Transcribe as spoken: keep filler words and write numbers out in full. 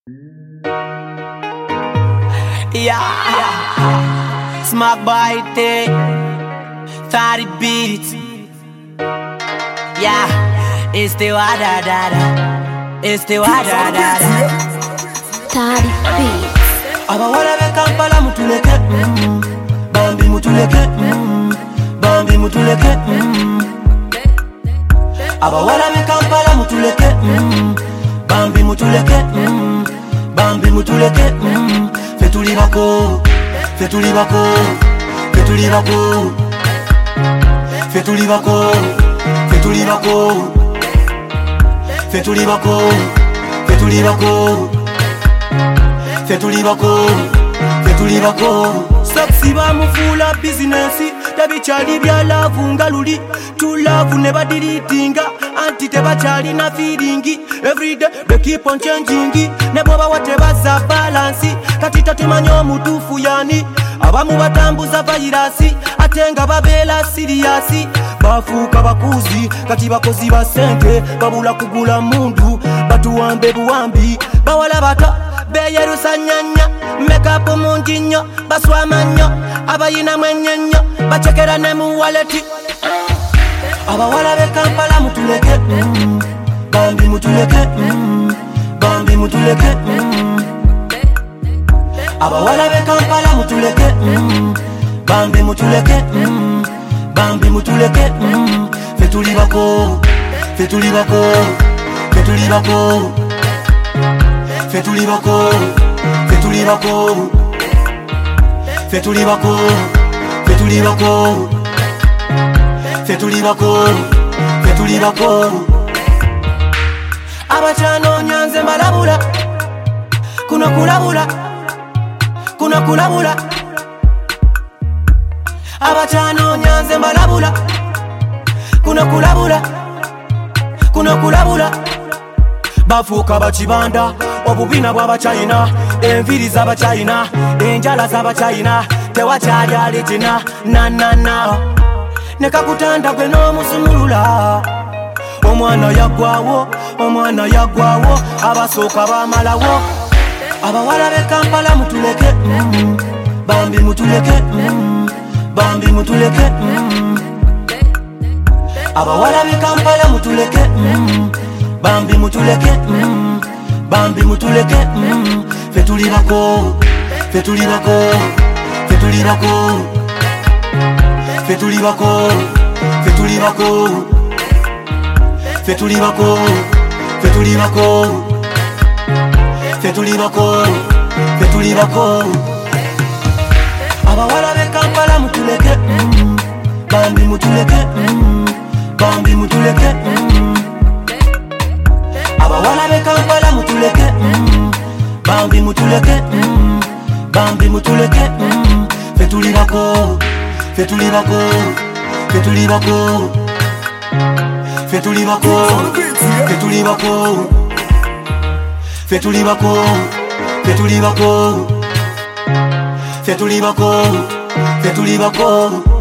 Yeah, Smack by day, thirty beats. Yeah, it's the wada da da, it's the wada da da. thirty beats. Abawala be Kampala mutuleke, mm. Bambi mutuleke, mm. Bambi mutuleke, mm. Abawala be Kampala mutuleke, mm. Bambi mutuleke, mm. Bambi mutuleke, mm. Fetuli bako, fetuli bako, fetuli bako, fetuli bako, fetuli bako, fetuli bako, fetuli bako, fetuli bako, fetuli bako. Saksi ba mufula business, tabichali bya love ngaluli, to love never deleting, anti tebachali na feeling. Every day they keep on changing, neboba whatever za balance. Katita tumanyo mutufu yani, abamu batambuza virasi, atenga babela serious. Bafuka bakuzi, kati bakozi basente, babula kugula mundu, batuwambe buwambi, bawala bata, beyerusa nyanya, makeup munjinyo, baswamanyo, abayina mwenyenyo, bachekera ne mu wallet. Abawala be Kampala mutuleke, mm. Bambi mutuleke, mm. Bambi mutuleke, mm. Abawala be Kampala mutuleke, mm. Bambi mutuleke, mm. Bambi mutuleke, mm. Fetuli bako, fetuli bako, fetuli bako, fetuli bako, fetuli bako, fetuli bako, fetuli bako, fetuli bako, fetuli bako. Abachano nyanze malabula, kuna kulabula, kuna kulabula. Abachano nyanze malabula, kuna kulabula, kuna kulabula. Bafuka bachibanda, obubina bwa bachayina, enviri za bachayina, enjala za bachayina, tewachali alijina, na na na. Nekakutanda gwe n'omusumulula, omwana yagwawo, omwana yagwawo, abasooka bamalawo. Abawala be Kampala mutuleke, mm. Bambi mutuleke, mm. Bambi mutuleke, mm. Abawala be Kampala mutuleke, mm. Bambi mutuleke, mm. Bambi mutuleke, mm. Fetuli bako, fetuli bako, fetuli bako, fetuli bako, fetuli bako, fetuli bako, fetuli bako, fetuli bako, fetuli bako. Abawala be Kampala mutuleke, mm. Bambi mutuleke, mm. Bambi mutuleke, mm. Abawala be Kampala mutuleke, mm. Bambi mutuleke, mm. Bambi mutuleke, mm. Fetuli bako, fetuli bako, fetuli bako, fetuli bako, fetuli bako, fetuli bako, fetuli bako, fetuli bako, fetuli bako.